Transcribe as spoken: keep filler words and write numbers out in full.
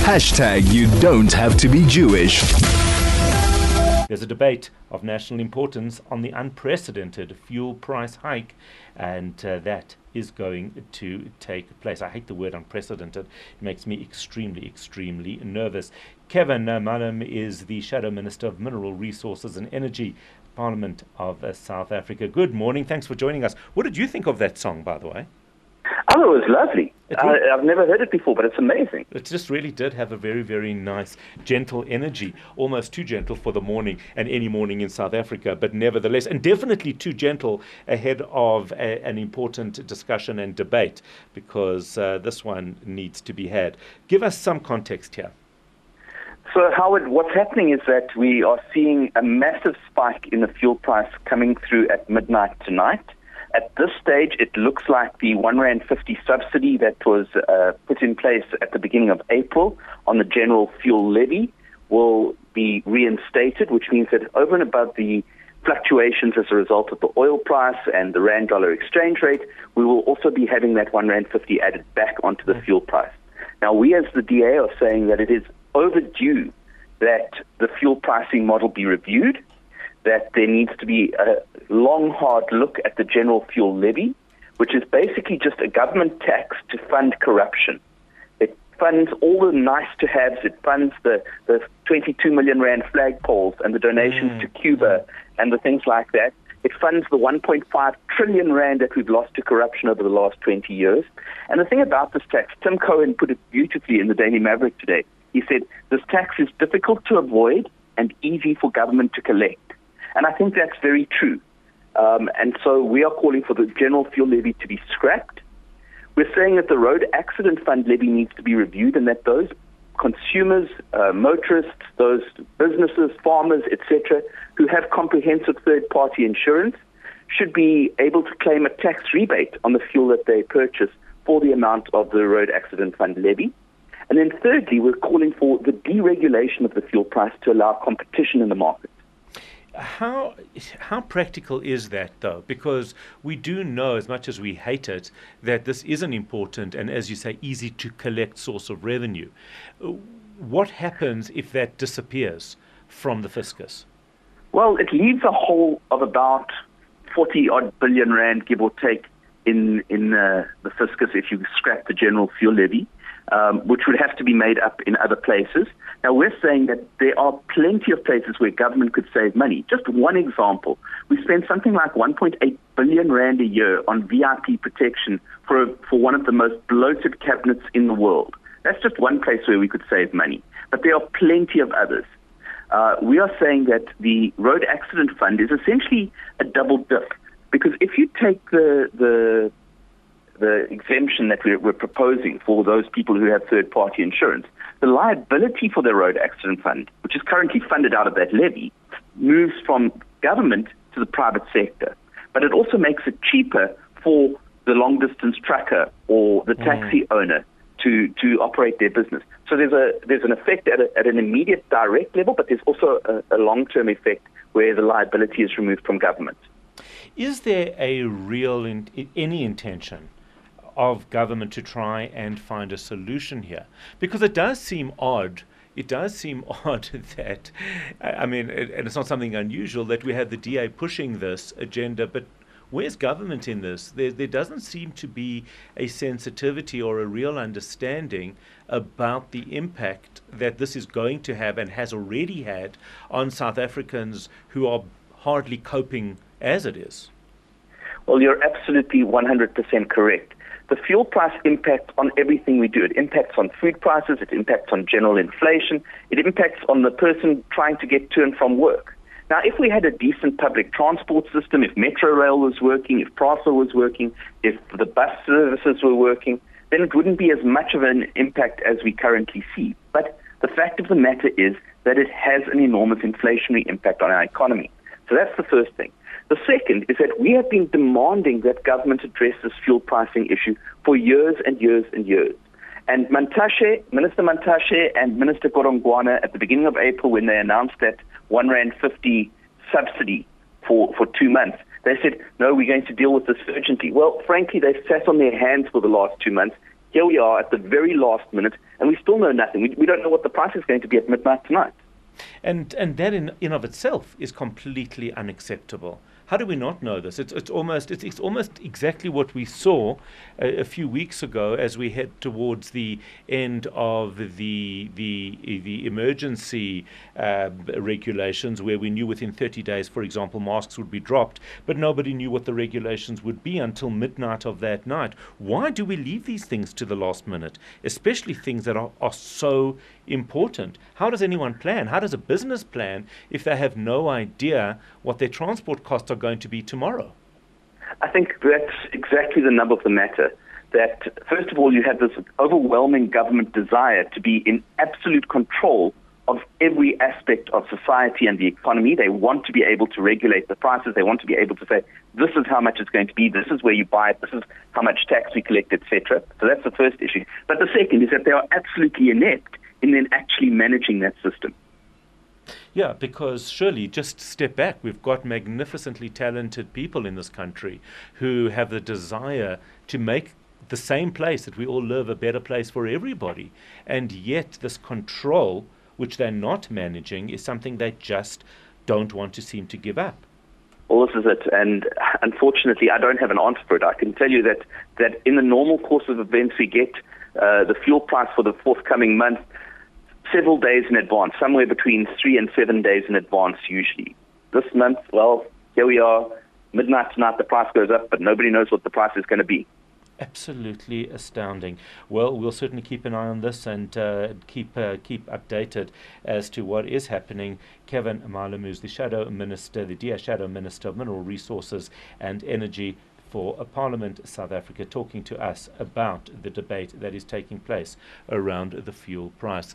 Hashtag you don't have to be Jewish. There's a debate of national importance on the unprecedented fuel price hike, and uh, that is going to take place. I hate the word unprecedented. It makes me extremely, extremely nervous. Kevin uh, Mallam is the Shadow Minister of Mineral Resources and Energy, Parliament of uh, South Africa. Good morning. Thanks for joining us. What did you think of that song, by the way? Oh, it was lovely. It really, I, I've never heard it before, but it's amazing. It just really did have a very, very nice, gentle energy, almost too gentle for the morning and any morning in South Africa, but nevertheless, and definitely too gentle ahead of a, an important discussion and debate, because uh, this one needs to be had. Give us some context here. So, Howard, what's happening is that we are seeing a massive spike in the fuel price coming through at midnight tonight. At this stage, it looks like the one rand fifty subsidy that was uh, put in place at the beginning of April on the general fuel levy will be reinstated, which means that over and above the fluctuations as a result of the oil price and the rand-dollar exchange rate, we will also be having that one rand fifty added back onto the fuel price. Now, we as the D A are saying that it is overdue that the fuel pricing model be reviewed, that there needs to be a long, hard look at the general fuel levy, which is basically just a government tax to fund corruption. It funds all the nice-to-haves. It funds the, the twenty-two million rand flagpoles and the donations mm. to Cuba and the things like that. It funds the one point five trillion rand that we've lost to corruption over the last twenty years. And the thing about this tax, Tim Cohen put it beautifully in the Daily Maverick today. He said, this tax is difficult to avoid and easy for government to collect. And I think that's very true. Um, and so we are calling for the general fuel levy to be scrapped. We're saying that the road accident fund levy needs to be reviewed and that those consumers, uh, motorists, those businesses, farmers, et cetera, who have comprehensive third-party insurance should be able to claim a tax rebate on the fuel that they purchase for the amount of the road accident fund levy. And then thirdly, we're calling for the deregulation of the fuel price to allow competition in the market. How how practical is that, though? Because we do know, as much as we hate it, that this is an important and, as you say, easy to collect source of revenue. What happens if that disappears from the fiscus? Well, it leaves a hole of about forty odd billion rand, give or take, in in uh, the fiscus if you scrap the general fuel levy, um, which would have to be made up in other places. Now, we're saying that there are plenty of places where government could save money. Just one example, we spend something like one point eight billion rand a year on V I P protection for, a, for one of the most bloated cabinets in the world. That's just one place where we could save money. But there are plenty of others. Uh, we are saying that the road accident fund is essentially a double dip. Because if you take the the the exemption that we're, we're proposing for those people who have third-party insurance, the liability for the road accident fund, which is currently funded out of that levy, moves from government to the private sector. But it also makes it cheaper for the long-distance trucker or the taxi mm. owner to, to operate their business. So there's a there's an effect at, a, at an immediate direct level, but there's also a, a long-term effect where the liability is removed from government. Is there a real, in, any intention of government to try and find a solution here? Because it does seem odd, it does seem odd that, I mean, it, and it's not something unusual that we have the D A pushing this agenda, but where's government in this? There, there doesn't seem to be a sensitivity or a real understanding about the impact that this is going to have and has already had on South Africans who are hardly coping as it is. Well, you're absolutely one hundred percent correct. The fuel price impacts on everything we do. It impacts on food prices, it impacts on general inflation, it impacts on the person trying to get to and from work. Now, if we had a decent public transport system, if Metro Rail was working, if PRASA was working, if the bus services were working, then it wouldn't be as much of an impact as we currently see. But the fact of the matter is that it has an enormous inflationary impact on our economy. So that's the first thing. The second is that we have been demanding that government address this fuel pricing issue for years and years and years. And Mantashe, Minister Mantashe and Minister Godongwana at the beginning of April, when they announced that one rand fifty subsidy for, for two months, they said, no, we're going to deal with this urgently. Well, frankly, they've sat on their hands for the last two months. here we are at the very last minute, and we still know nothing. We, we don't know what the price is going to be at midnight tonight. And and that in in of itself is completely unacceptable. How do we not know this? It's it's almost it's, it's almost exactly what we saw a, a few weeks ago as we head towards the end of the the the emergency uh, regulations, where we knew within thirty days, for example, masks would be dropped, but nobody knew what the regulations would be until midnight of that night. Why do we leave these things to the last minute, especially things that are, are so important? How does anyone plan? How does a business plan if they have no idea what their transport costs are going to be tomorrow? I think that's exactly the nub of the matter. That, first of all, you have this overwhelming government desire to be in absolute control of every aspect of society and the economy. They want to be able to regulate the prices. They want to be able to say, this is how much it's going to be, this is where you buy it, this is how much tax we collect, et cetera. So that's the first issue. But the second is that they are absolutely inept in then actually managing that system. Yeah, because surely, just step back, we've got magnificently talented people in this country who have the desire to make the same place that we all live a better place for everybody. And yet this control, which they're not managing, is something they just don't want to seem to give up. Well, this is it. And unfortunately, I don't have an answer for it. I can tell you that, that in the normal course of events, we get uh, the fuel price for the forthcoming month several days in advance, somewhere between three and seven days in advance usually. This month, well, here we are, midnight tonight, the price goes up, but nobody knows what the price is going to be. Absolutely astounding. Well, we'll certainly keep an eye on this and uh, keep uh, keep updated as to what is happening. Kevin Malamu is the Shadow Minister, the D A Shadow Minister of Mineral Resources and Energy for Parliament South Africa, talking to us about the debate that is taking place around the fuel price.